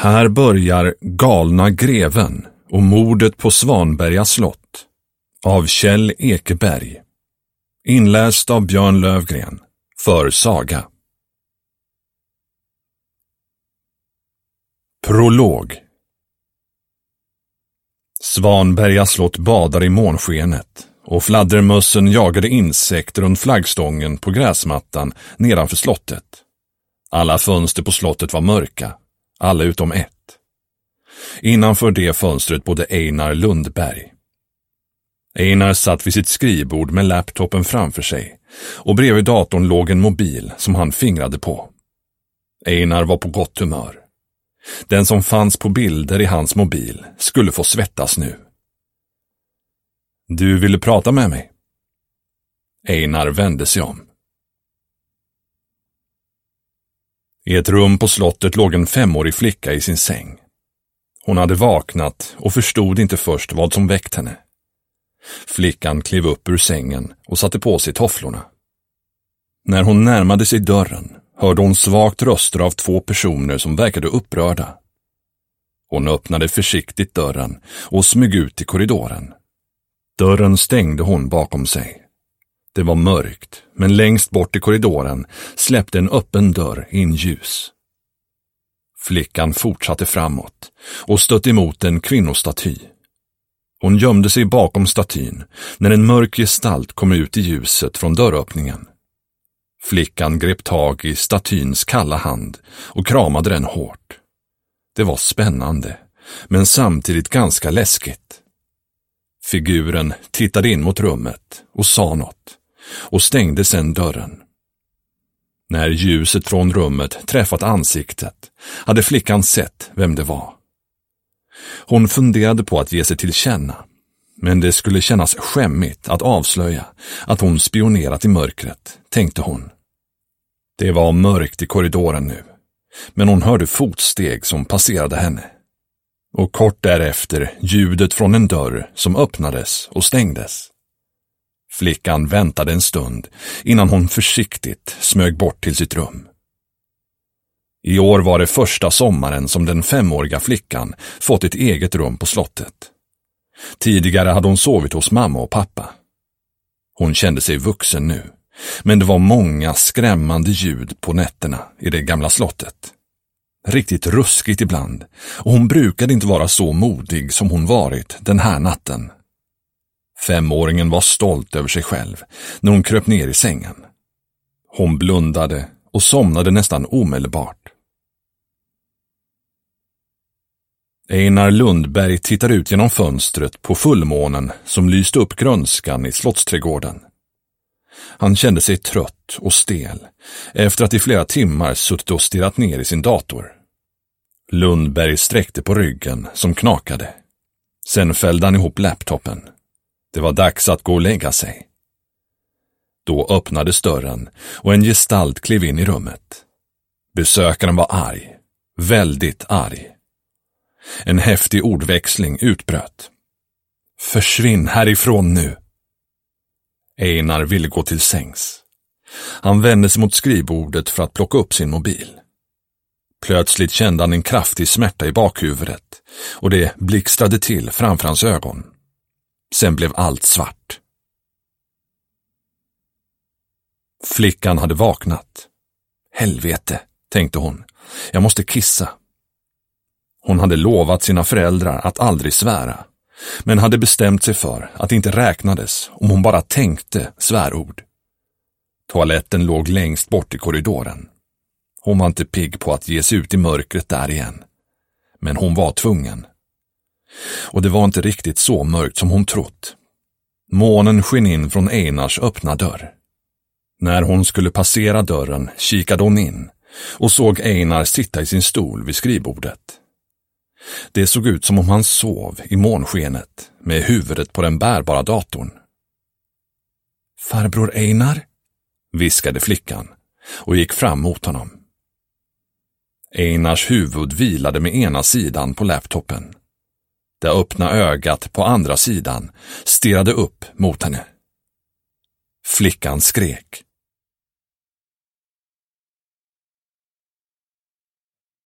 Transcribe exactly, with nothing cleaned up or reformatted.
Här börjar Galna greven och mordet på Svanberga slott av Kjell Ekeberg. Inläst av Björn Lövgren för Saga. Prolog. Svanberga slott badar i månskenet och fladdermössen jagade insekter runt flaggstången på gräsmattan nedanför slottet. Alla fönster på slottet var mörka, alla utom ett. Innanför det fönstret bodde Einar Lundberg. Einar satt vid sitt skrivbord med laptopen framför sig och bredvid datorn låg en mobil som han fingrade på. Einar var på gott humör. Den som fanns på bilder i hans mobil skulle få svettas nu. Du ville prata med mig? Einar vände sig om. I ett rum på slottet låg en femårig flicka i sin säng. Hon hade vaknat och förstod inte först vad som väckt henne. Flickan klev upp ur sängen och satte på sig tofflorna. När hon närmade sig dörren hörde hon svagt röster av två personer som verkade upprörda. Hon öppnade försiktigt dörren och smög ut i korridoren. Dörren stängde hon bakom sig. Det var mörkt, men längst bort i korridoren släppte en öppen dörr in ljus. Flickan fortsatte framåt och stötte emot en kvinnostaty. Hon gömde sig bakom statyn när en mörk gestalt kom ut i ljuset från dörröppningen. Flickan grep tag i statyns kalla hand och kramade den hårt. Det var spännande, men samtidigt ganska läskigt. Figuren tittade in mot rummet och sa något och stängde sedan dörren. När ljuset från rummet träffat ansiktet hade flickan sett vem det var. Hon funderade på att ge sig till känna, men det skulle kännas skämmigt att avslöja att hon spionerat i mörkret, tänkte hon. Det var mörkt i korridoren nu, men hon hörde fotsteg som passerade henne. Och kort därefter ljudet från en dörr som öppnades och stängdes. Flickan väntade en stund innan hon försiktigt smög bort till sitt rum. I år var det första sommaren som den femåriga flickan fått ett eget rum på slottet. Tidigare hade hon sovit hos mamma och pappa. Hon kände sig vuxen nu, men det var många skrämmande ljud på nätterna i det gamla slottet. Riktigt ruskigt ibland, och hon brukade inte vara så modig som hon varit den här natten. Femåringen var stolt över sig själv när hon kröp ner i sängen. Hon blundade och somnade nästan omedelbart. Einar Lundberg tittar ut genom fönstret på fullmånen som lyste upp grönskan i slottsträdgården. Han kände sig trött och stel efter att i flera timmar suttit och stirrat ner i sin dator. Lundberg sträckte på ryggen som knakade. Sen fällde han ihop laptopen. Det var dags att gå och lägga sig. Då öppnades dörren och en gestalt klev in i rummet. Besökaren var arg, väldigt arg. En häftig ordväxling utbröt. Försvinn härifrån nu! Einar ville gå till sängs. Han vände sig mot skrivbordet för att plocka upp sin mobil. Plötsligt kände han en kraftig smärta i bakhuvudet och det blixtrade till framför hans ögon. Sen blev allt svart. Flickan hade vaknat. Helvete, tänkte hon. Jag måste kissa. Hon hade lovat sina föräldrar att aldrig svära, men hade bestämt sig för att det inte räknades om hon bara tänkte svärord. Toaletten låg längst bort i korridoren. Hon var inte pigg på att ge sig ut i mörkret där igen, men hon var tvungen. Och det var inte riktigt så mörkt som hon trott. Månen sken in från Einars öppna dörr. När hon skulle passera dörren kikade hon in och såg Einar sitta i sin stol vid skrivbordet. Det såg ut som om han sov i månskenet med huvudet på den bärbara datorn. Farbror Einar, viskade flickan och gick fram mot honom. Einars huvud vilade med ena sidan på laptopen. Det öppna ögat på andra sidan stirrade upp mot henne. Flickan skrek.